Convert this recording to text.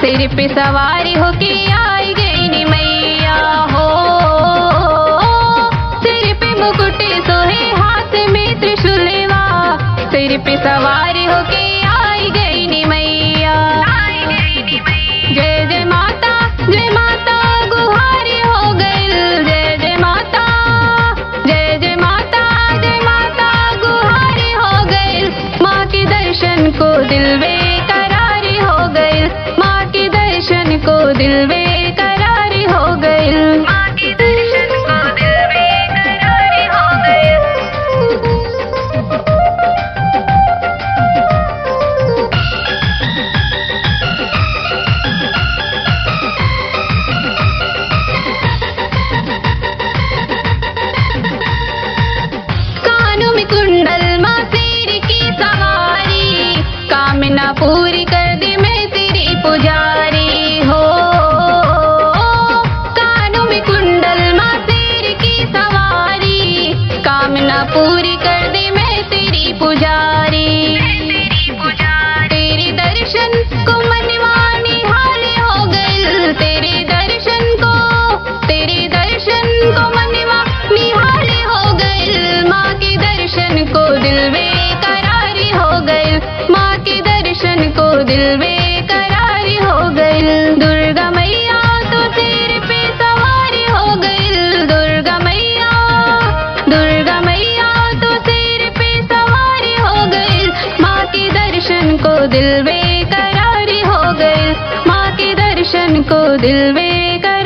सिर पे सवारी होके आई गई नी मैया हो। सिर पे मुकुट सोहे हाथ में त्रिशूलवा, सिर पे सवारी होके आई गई नी मैया। जय जय माता गुहारी हो गई, जय जय माता गुहारी हो गई। माँ के दर्शन को दिल बेकरारी हो गई, माँ के दर्शन को दिल बेकरारी हो गई, माँ के दर्शन को दिल बेकरारी हो गई। कानों में कुंडल माँ शेर की सवारी, कामना पूरी कर दी मैं तेरी पुजारी हो। कानों में कुंडल माँ शेर की सवारी, कामना पूरी कर दी मैं तेरी पुजारी। तेरे दर्शन को मनवा निहाले हो गई, तेरे दर्शन को मनवा निहाले हो गई। माँ के दर्शन को दिल बेकरारी हो गई, माँ के दर्शन को दिल बेकरारी हो गई। दुर्गा मैया तो सिर पे सवारी हो गई, दुर्गा मैया तो सिर पे सवारी हो गई। माँ के दर्शन को दिल बेकरारी हो गई, माँ के दर्शन को दिल बेकरारी